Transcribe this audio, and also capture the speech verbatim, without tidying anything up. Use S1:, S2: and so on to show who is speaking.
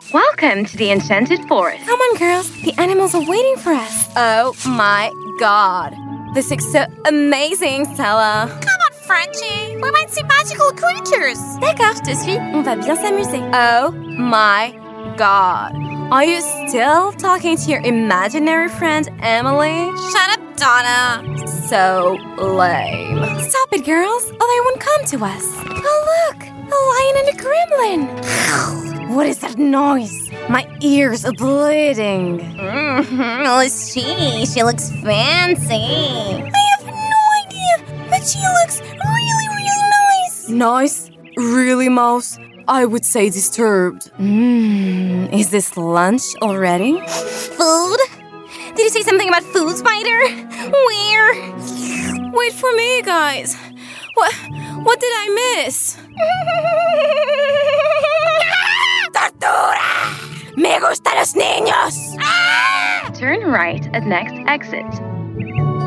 S1: Welcome to the Enchanted Forest.
S2: Come on, girls. The animals are waiting for us.
S3: Oh my god. This looks so amazing, Stella.
S4: Come on, Frenchie. We might see magical creatures.
S2: D'accord, je te suis. On va bien s'amuser.
S3: Oh my god. Are you still talking to your imaginary friend, Emily?
S4: Shut up, Donna.
S3: So lame.
S2: Stop it, girls, or they won't come to us. Oh, look. A lion and a gremlin.
S3: What is that noise? My ears are bleeding.
S4: Mm-hmm. Who is she? She looks fancy.
S2: I have no idea, but she looks really, really nice.
S3: Nice? Really, Mouse? I would say disturbed. Mmm, is this lunch already?
S4: Food? Did you say something about food, Spider? Where?
S3: Wait for me, guys. What, what did I miss?
S4: ¡Tortura! ¡Me gustan los niños!
S1: Turn right at next exit.